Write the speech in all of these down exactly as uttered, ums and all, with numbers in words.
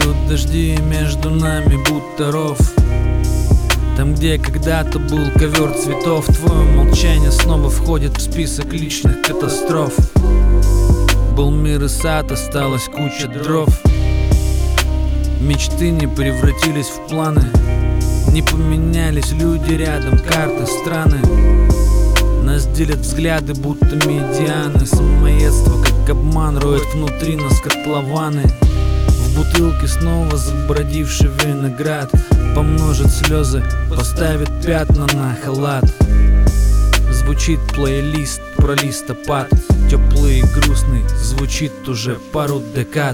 Идут дожди между нами, будто ров. Там, где когда-то был ковер цветов, твое молчание снова входит в список личных катастроф. Был мир и сад, осталась куча дров. Мечты не превратились в планы, не поменялись люди рядом, карты, страны. Нас делят взгляды, будто медианы. Самоедство, как обман, роет внутри нас котлованы. В бутылке снова забродивший виноград помножит слезы, поставит пятна на халат. Звучит плейлист про листопад, теплый и грустный, звучит уже пару декад.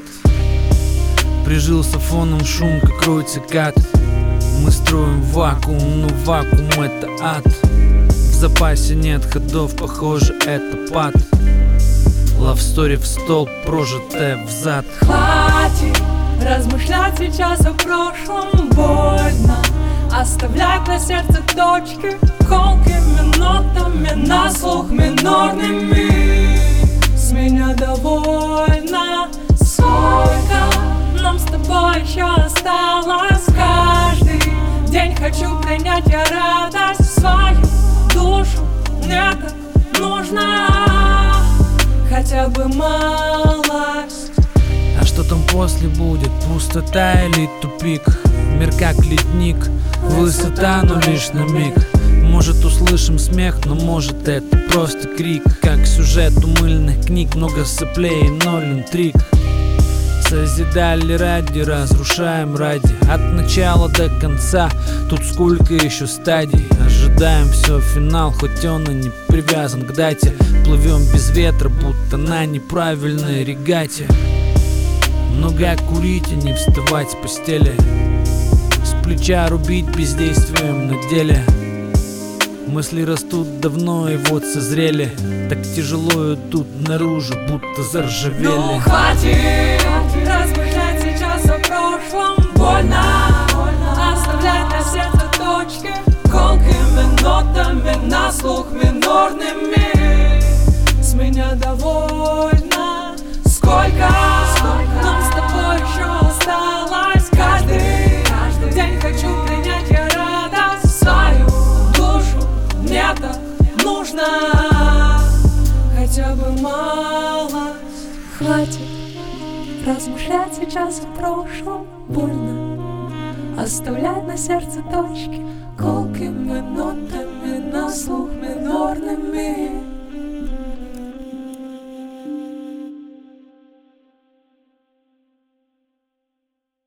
Прижился фоном шум, как рой цикад. Мы строим вакуум, но вакуум — это ад. В запасе нет ходов, похоже, это пад. Love story в стол, прожитая взад. Хватит размышлять сейчас о прошлом, больно оставлять на сердце точки колкими нотами, на слух минорными. С меня довольно. Сколько нам с тобой еще осталось? Каждый день хочу принять я радость в свою душу. Мне так нужна хотя бы малость. А что там после будет? Пустота или тупик? Мир как ледник, высота, но лишь на миг. Может, услышим смех, но может это просто крик. Как сюжет у мыльных книг, много соплей и ноль интриг. Созидали ради, разрушаем ради. От начала до конца, тут сколько еще стадий. Ожидаем все, финал, хоть он и не привязан к дате. Плывем без ветра, будто на неправильной регате. Много курить и не вставать с постели, с плеча рубить бездействием на деле. Мысли растут давно и вот созрели, так тяжело идут наружу, будто заржавели. Ну хватит размышлять сейчас о прошлом, больно, больно оставлять на сердце точки колкими нотами, на слух минорными. С меня довольно. Сколько, Сколько нам с тобой еще осталось? Каждый, каждый день хочу принять я радость в свою душу. Мне так нужно хотя бы малость. Хватит размышлять сейчас о прошлом, больно оставлять на сердце точки колкими нотами, на слух минорными.